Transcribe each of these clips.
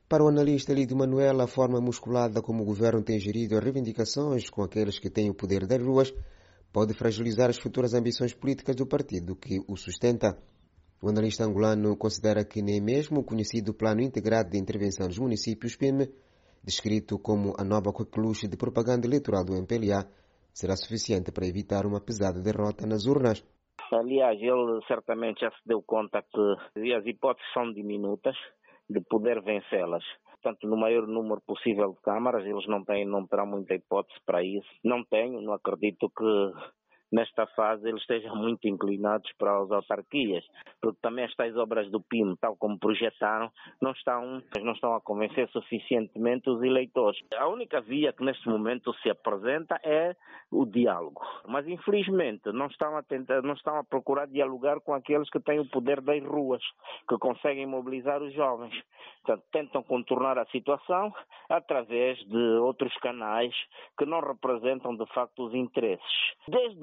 Para o analista Lídio Manuel, a forma musculada como o governo tem gerido as reivindicações com aqueles que têm o poder das ruas pode fragilizar as futuras ambições políticas do partido que o sustenta. O analista angolano considera que nem mesmo o conhecido Plano Integrado de Intervenção dos Municípios, PIM, descrito como a nova coqueluche de propaganda eleitoral do MPLA, será suficiente para evitar uma pesada derrota nas urnas. Aliás, ele certamente já se deu conta que as hipóteses são diminutas de poder vencê-las. Portanto, no maior número possível de câmaras, eles não terão muita hipótese para isso. Não acredito que nesta fase eles estejam muito inclinados para as autarquias, porque também as tais obras do PIM, tal como projetaram, não estão a convencer suficientemente os eleitores. A única via que neste momento se apresenta é o diálogo, mas infelizmente não estão a procurar dialogar com aqueles que têm o poder das ruas, que conseguem mobilizar os jovens. Portanto, tentam contornar a situação através de outros canais que não representam de facto os interesses. Desde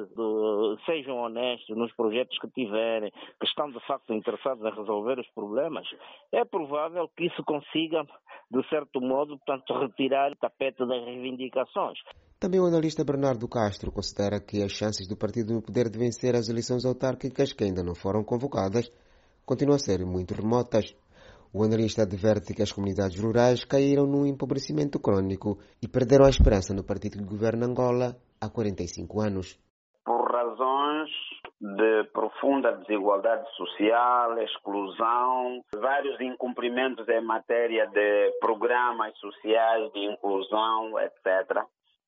que sejam honestos nos projetos que tiverem, que estão de facto interessados em resolver os problemas, é provável que isso consiga, de certo modo, portanto, retirar o tapete das reivindicações. Também o analista Bernardo Castro considera que as chances do partido no poder de vencer as eleições autárquicas que ainda não foram convocadas continuam a ser muito remotas. O analista adverte que as comunidades rurais caíram num empobrecimento crônico e perderam a esperança no partido que governa Angola há 45 anos. Por razões de profunda desigualdade social, exclusão, vários incumprimentos em matéria de programas sociais de inclusão, etc.,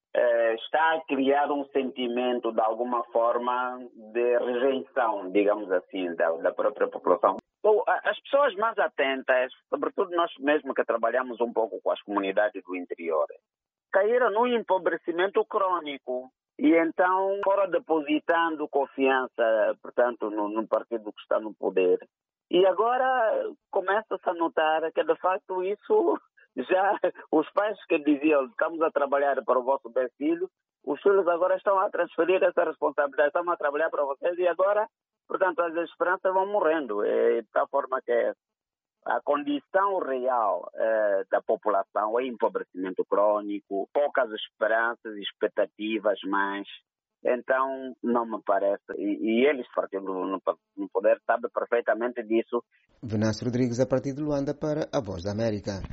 está a criar um sentimento, de alguma forma, de rejeição, digamos assim, da própria população. As pessoas mais atentas, sobretudo nós mesmos que trabalhamos um pouco com as comunidades do interior, caíram num empobrecimento crônico e então foram depositando confiança, portanto, no partido que está no poder. E agora começa-se a notar que, de facto, isso já, os pais que diziam, estamos a trabalhar para o vosso bem filho, os filhos agora estão a transferir essa responsabilidade, estamos a trabalhar para vocês e agora, portanto, as esperanças vão morrendo. De tal forma que a condição real da população é empobrecimento crônico, poucas esperanças, expectativas mais. Então, não me parece. E eles, partindo no poder, sabem perfeitamente disso. Venâncio Rodrigues, a partir de Luanda, para a Voz da América.